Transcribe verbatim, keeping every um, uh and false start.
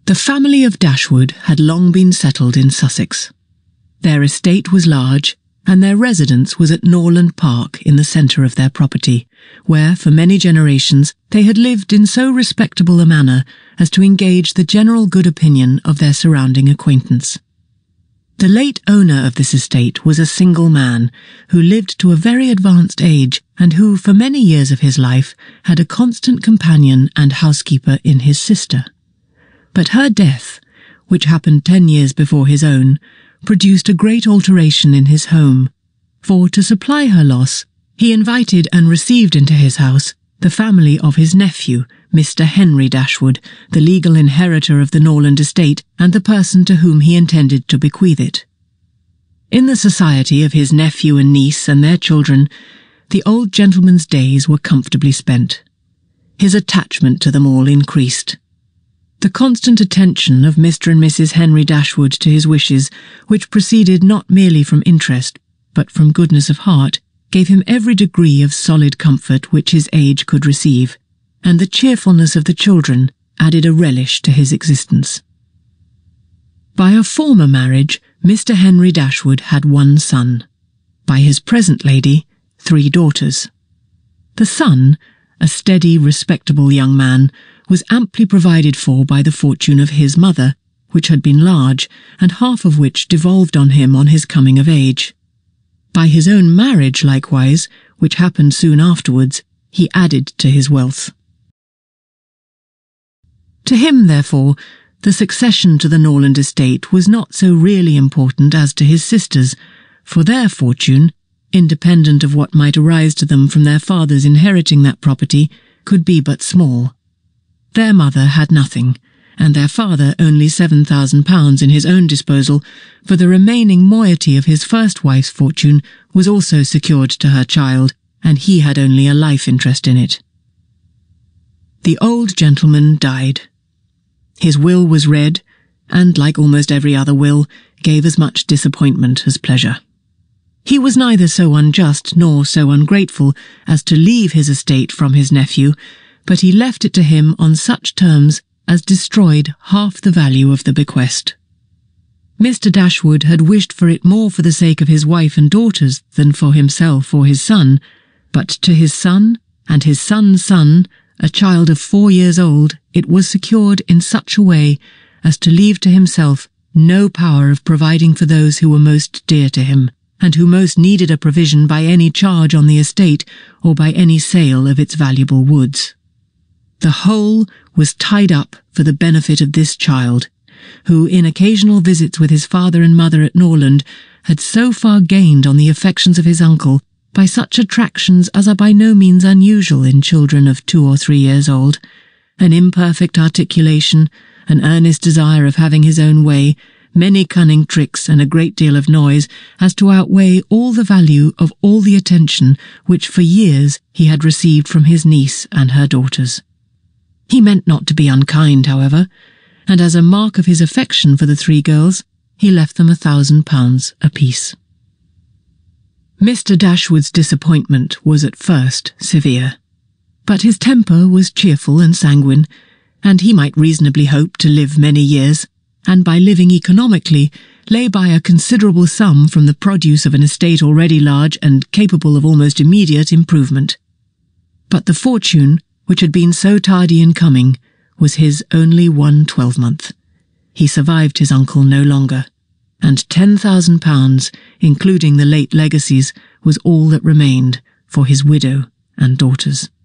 The family of Dashwood had long been settled in Sussex. Their estate was large, and their residence was at Norland Park in the centre of their property, where for many generations they had lived in so respectable a manner as to engage the general good opinion of their surrounding acquaintance. The late owner of this estate was a single man, who lived to a very advanced age, and who for many years of his life had a constant companion and housekeeper in his sister. But her death, which happened ten years before his own, produced a great alteration in his home, for to supply her loss, he invited and received into his house the family of his nephew, Mister Henry Dashwood, the legal inheritor of the Norland estate and the person to whom he intended to bequeath it. In the society of his nephew and niece and their children, the old gentleman's days were comfortably spent. His attachment to them all increased. The constant attention of Mister and Missus Henry Dashwood to his wishes, which proceeded not merely from interest, but from goodness of heart, gave him every degree of solid comfort which his age could receive, and the cheerfulness of the children added a relish to his existence. By a former marriage, Mister Henry Dashwood had one son. By his present lady, three daughters. The son, a steady, respectable young man, was amply provided for by the fortune of his mother, which had been large, and half of which devolved on him on his coming of age. By his own marriage, likewise, which happened soon afterwards, he added to his wealth. To him, therefore, the succession to the Norland estate was not so really important as to his sisters, for their fortune, independent of what might arise to them from their fathers inheriting that property, could be but small. Their mother had nothing, and their father only seven thousand pounds in his own disposal, for the remaining moiety of his first wife's fortune was also secured to her child, and he had only a life interest in it. The old gentleman died. His will was read, and, like almost every other will, gave as much disappointment as pleasure. He was neither so unjust nor so ungrateful as to leave his estate from his nephew, but he left it to him on such terms as destroyed half the value of the bequest. Mister Dashwood had wished for it more for the sake of his wife and daughters than for himself or his son, but to his son and his son's son, a child of four years old, it was secured in such a way as to leave to himself no power of providing for those who were most dear to him, and who most needed a provision by any charge on the estate or by any sale of its valuable woods. The whole was tied up for the benefit of this child, who, in occasional visits with his father and mother at Norland, had so far gained on the affections of his uncle by such attractions as are by no means unusual in children of two or three years old, an imperfect articulation, an earnest desire of having his own way, many cunning tricks and a great deal of noise, as to outweigh all the value of all the attention which for years he had received from his niece and her daughters. He meant not to be unkind, however, and as a mark of his affection for the three girls, he left them a thousand pounds apiece. Mister Dashwood's disappointment was at first severe, but his temper was cheerful and sanguine, and he might reasonably hope to live many years, and by living economically, lay by a considerable sum from the produce of an estate already large and capable of almost immediate improvement. But the fortune, which had been so tardy in coming, was his only one twelvemonth. He survived his uncle no longer, and ten thousand pounds, including the late legacies, was all that remained for his widow and daughters.